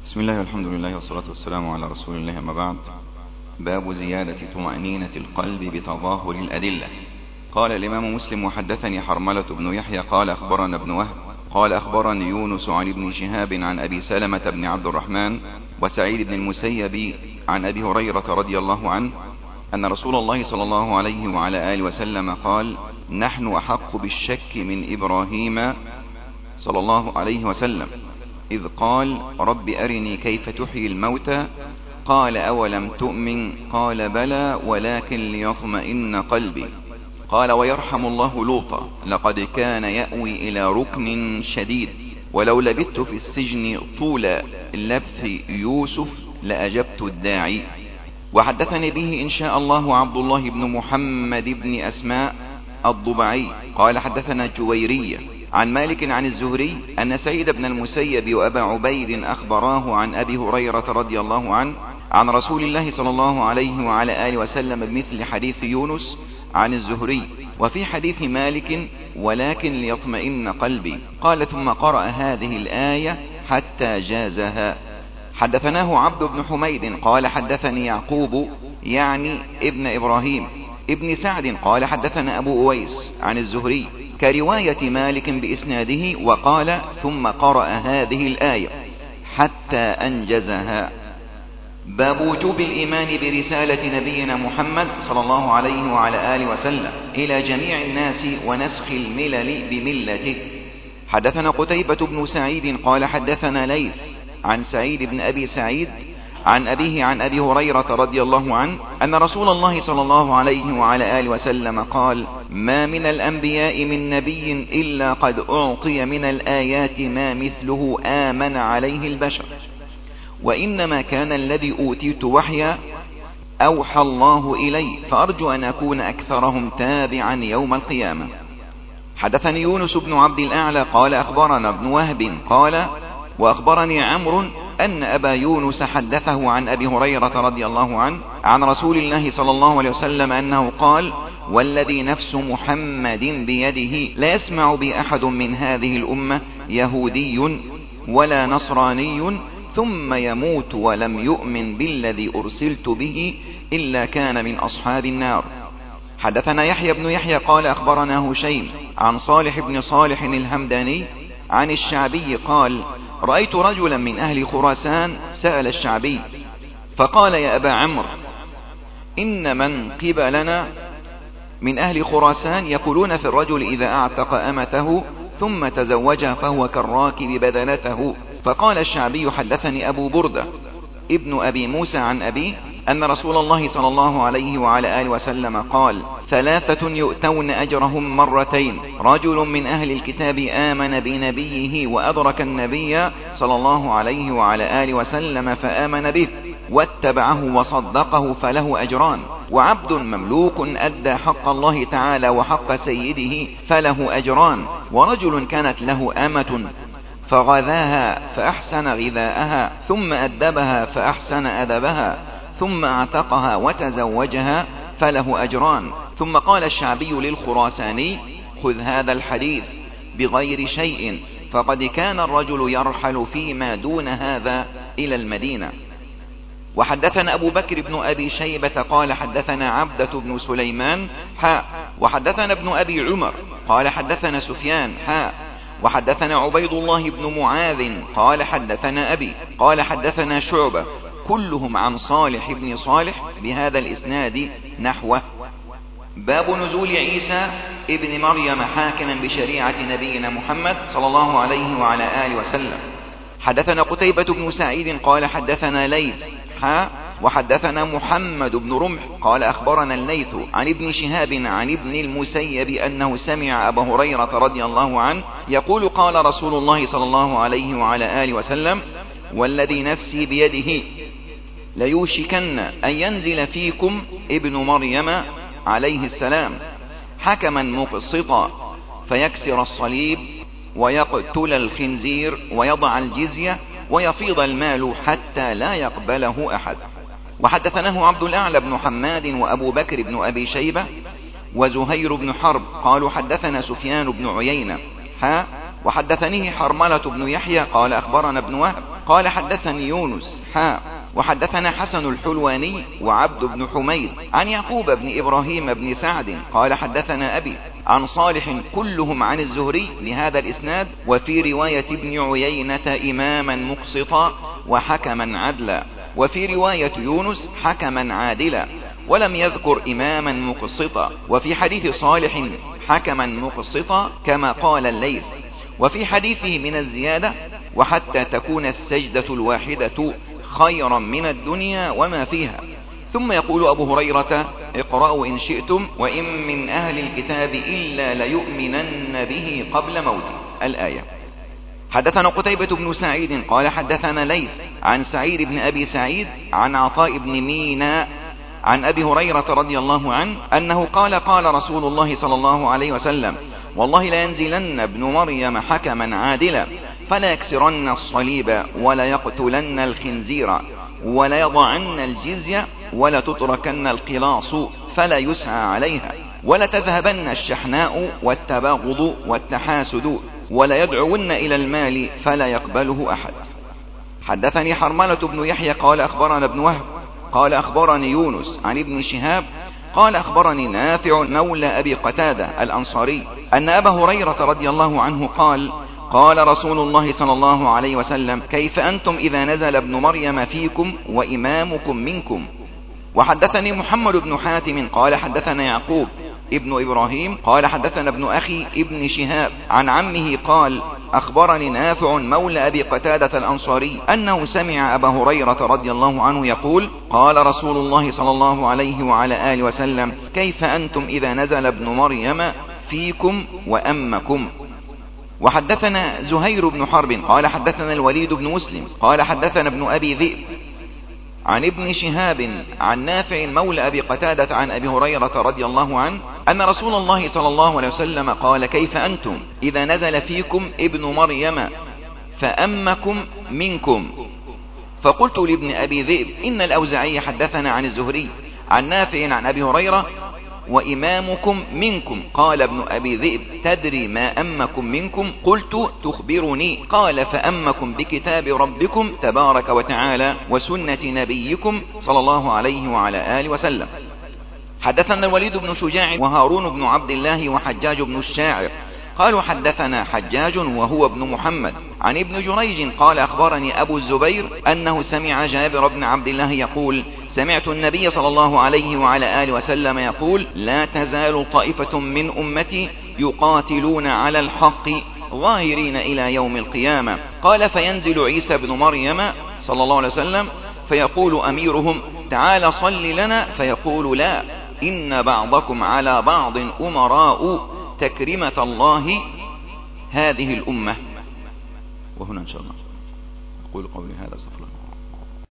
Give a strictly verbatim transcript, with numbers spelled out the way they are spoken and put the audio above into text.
بسم الله والحمد لله والصلاة والسلام على رسول الله، أما بعد. باب زيادة طمأنينة القلب بتظاهر الأدلة. قال الإمام مسلم: وحدثني حرملة بن يحيى قال أخبرنا ابن وهب قال أخبرني يونس عن ابن شهاب عن أبي سلمة بن عبد الرحمن وسعيد بن المسيب عن أبي هريرة رضي الله عنه أن رسول الله صلى الله عليه وعلى آله وسلم قال: نحن أحق بالشك من إبراهيم صلى الله عليه وسلم إذ قال: رب أرني كيف تحيي الموتى قال: أولم تؤمن قال: بلى ولكن ليطمئن قلبي قال: ويرحم الله لوطا لقد كان يأوي إلى ركن شديد ولو لبثت في السجن طول لبث يوسف لأجبت الداعي. وحدثني به إن شاء الله عبد الله بن محمد بن أسماء الضبعي قال حدثنا جويرية عن مالك عن الزهري أن سعيد بن المسيب وأبا عبيد أخبراه عن أبي هريرة رضي الله عنه عن رسول الله صلى الله عليه وعلى آله وسلم بمثل حديث يونس عن الزهري، وفي حديث مالك: ولكن ليطمئن قلبي. قال: ثم قرأ هذه الآية حتى جازها. حدثناه عبد بن حميد قال حدثني يعقوب يعني ابن إبراهيم ابن سعد قال حدثنا أبو أويس عن الزهري كرواية مالك بإسناده، وقال: ثم قرأ هذه الآية حتى أنجزها. باب وجوب الإيمان برسالة نبينا محمد صلى الله عليه وعلى آله وسلم إلى جميع الناس ونسخ الملل بملته. حدثنا قتيبة بن سعيد قال حدثنا ليث عن سعيد بن أبي سعيد عن أبيه عن أبي هريرة رضي الله عنه أن رسول الله صلى الله عليه وعلى آله وسلم قال: ما من الأنبياء من نبي إلا قد أعطي من الآيات ما مثله آمن عليه البشر، وإنما كان الذي أوتيت وحيا أوحى الله إلي، فأرجو أن أكون أكثرهم تابعا يوم القيامة. حدثني يونس بن عبد الأعلى قال أخبرنا ابن وهب قال: وأخبرني عمرو أن أبا يونس حدثه عن أبي هريرة رضي الله عنه عن رسول الله صلى الله عليه وسلم أنه قال: والذي نفس محمد بيده لا يسمع بي أحد من هذه الأمة يهودي ولا نصراني ثم يموت ولم يؤمن بالذي أرسلت به إلا كان من أصحاب النار. حدثنا يحيى بن يحيى قال أخبرنا هشيم عن صالح بن صالح الهمداني عن الشعبي قال: رأيت رجلا من أهل خراسان سأل الشعبي فقال: يا أبا عمرو، إن من قبلنا من أهل خراسان يقولون في الرجل إذا أعتق أمته ثم تزوجها فهو كالراكب بدنته. فقال الشعبي: حدثني أبو بردة ابن أبي موسى عن أبيه أن رسول الله صلى الله عليه وعلى آله وسلم قال: ثلاثة يؤتون أجرهم مرتين: رجل من أهل الكتاب آمن بنبيه وأدرك النبي صلى الله عليه وعلى آله وسلم فآمن به واتبعه وصدقه فله أجران، وعبد مملوك أدى حق الله تعالى وحق سيده فله أجران، ورجل كانت له أمة فغذاها فأحسن غذاءها ثم أدبها فأحسن أدبها ثم اعتقها وتزوجها فله أجران. ثم قال الشعبي للخراساني: خذ هذا الحديث بغير شيء، فقد كان الرجل يرحل فيما دون هذا إلى المدينة. وحدثنا أبو بكر بن أبي شيبة قال حدثنا عبدة بن سليمان حاء وحدثنا ابن أبي عمر قال حدثنا سفيان حاء وحدثنا عبيد الله بن معاذ قال حدثنا أبي قال حدثنا شعبة كلهم عن صالح بن صالح بهذا الإسناد نحوه. باب نزول عيسى ابن مريم حاكما بشريعة نبينا محمد صلى الله عليه وعلى آله وسلم. حدثنا قتيبة بن سعيد قال حدثنا ليث حاء وحدثنا محمد بن رمح قال أخبرنا الليث عن ابن شهاب عن ابن المسيب أنه سمع أبا هريرة رضي الله عنه يقول: قال رسول الله صلى الله عليه وعلى آله وسلم: والذي نفسي بيده ليوشكن أن ينزل فيكم ابن مريم عليه السلام حكما مقسطا فيكسر الصليب ويقتل الخنزير ويضع الجزية ويفيض المال حتى لا يقبله أحد. وحدثناه عبد الأعلى بن حماد وأبو بكر بن أبي شيبة وزهير بن حرب قالوا حدثنا سفيان بن عيينة حاء وحدثنيه حرملة بن يحيى قال أخبرنا ابن وهب قال حدثني يونس حاء وحدثنا حسن الحلواني وعبد بن حميد عن يعقوب بن إبراهيم بن سعد قال حدثنا أبي عن صالح كلهم عن الزهري بهذا الإسناد، وفي رواية ابن عيينة إماما مقسطا وحكما عدلا، وفي رواية يونس حكما عادلا، ولم يذكر إماما مقسطا، وفي حديث صالح حكما مقسطا كما قال الليث، وفي حديثه من الزيادة وحتى تكون السجدة الواحدة خيرا من الدنيا وما فيها. ثم يقول أبو هريرة اقرأوا إن شئتم وإن من أهل الكتاب إلا ليؤمنن به قبل موته الآية. حدثنا قتيبة بن سعيد قال حدثنا ليث عن سعيد بن أبي سعيد عن عطاء بن ميناء عن أبي هريرة رضي الله عنه أنه قال قال رسول الله صلى الله عليه وسلم والله لا ينزلن ابن مريم حكما عادلا فلا يكسرن الصليب ولا يقتلن الخنزير ولا يضعن الجزية ولا تتركن القلاص فلا يسعى عليها ولا تذهبن الشحناء والتباغض والتحاسد ولا يدعون إلى المال فلا يقبله أحد. حدثني حرملة بن يحيى قال أخبرنا ابن وهب قال أخبرني يونس عن ابن شهاب قال أخبرني نافع مولى أبي قتادة الأنصاري أن أبا هريرة رضي الله عنه قال قال رسول الله صلى الله عليه وسلم كيف أنتم إذا نزل ابن مريم فيكم وإمامكم منكم. وحدثني محمد بن حاتم قال حدثنا يعقوب ابن إبراهيم قال حدثنا ابن أخي ابن شهاب عن عمه قال أخبرني نافع مولى أبي قتادة الأنصاري أنه سمع أبا هريرة رضي الله عنه يقول قال رسول الله صلى الله عليه وعلى آله وسلم كيف أنتم إذا نزل ابن مريم فيكم وأمكم. وحدثنا زهير بن حرب قال حدثنا الوليد بن مسلم قال حدثنا ابن أبي ذئب عن ابن شهاب عن نافع مولى أبي قتادة عن أبي هريرة رضي الله عنه أن رسول الله صلى الله عليه وسلم قال كيف أنتم إذا نزل فيكم ابن مريم فأمكم منكم. فقلت لابن أبي ذئب إن الأوزاعي حدثنا عن الزهري عن نافع عن أبي هريرة وإمامكم منكم. قال ابن أبي ذئب تدري ما أمكم منكم؟ قلت تخبرني. قال فأمكم بكتاب ربكم تبارك وتعالى وسنة نبيكم صلى الله عليه وعلى آله وسلم. حدثنا الوليد بن شجاع وهارون بن عبد الله وحجاج بن الشاعر قالوا حدثنا حجاج وهو ابن محمد عن ابن جريج قال أخبرني أبو الزبير أنه سمع جابر بن عبد الله يقول سمعت النبي صلى الله عليه وعلى آله وسلم يقول لا تزال طائفة من أمتي يقاتلون على الحق ظاهرين إلى يوم القيامة. قال فينزل عيسى بن مريم صلى الله عليه وسلم فيقول أميرهم تعال صل لنا فيقول لا إن بعضكم على بعض أمراء تكرمة الله هذه الأمة. وهنا إن شاء الله أقول قولي هذا استغفر الله.